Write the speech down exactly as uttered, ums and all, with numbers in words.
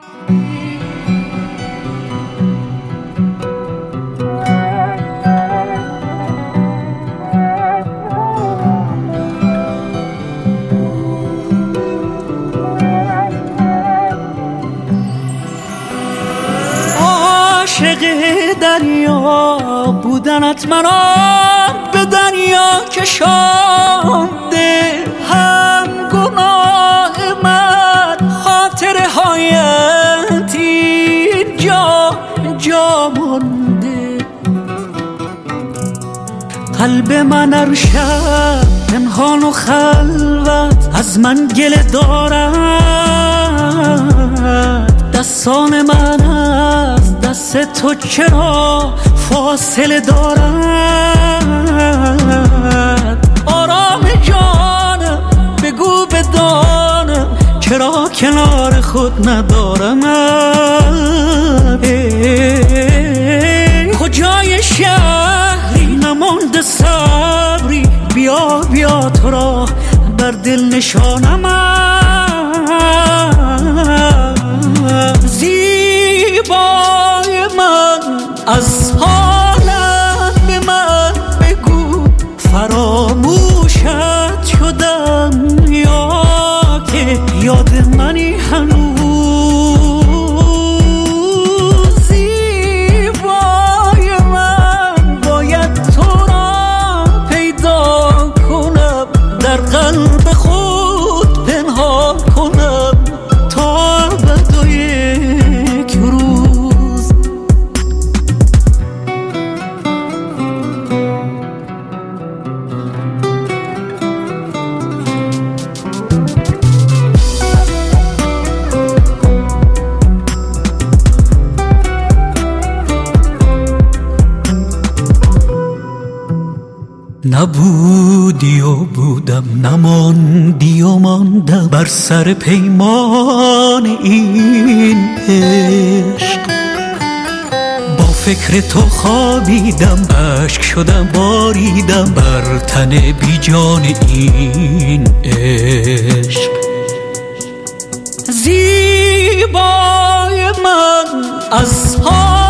عاشق دریا بودنت مرا به دریا کشانده، هم گناه من خاطره هایت اینجا جا مانده. قلب من هر شب پنهان و خلوت از من گله دارد، دستان من از دست تو چرا فاصله دارد؟ آرام جانم بگو بدانم چرا کنار خود ندارم. کجای شهری نمانده صبری، بیا بیا تو را بر دل نشانم. زیبای من از حالم به من بگو، فراموشت شدم یا که یاد منی هنوز؟ زیبای من باید تو را پیدا کنم، در قلب خود پنهان کنم تا ابد و یک روز. نبودی و بودم، نماندی و ماندم بر سر پیمان این عشق. با فکر تو خوابیدم، اشک شدم باریدم بر تن بی جان این عشق. زیبای من از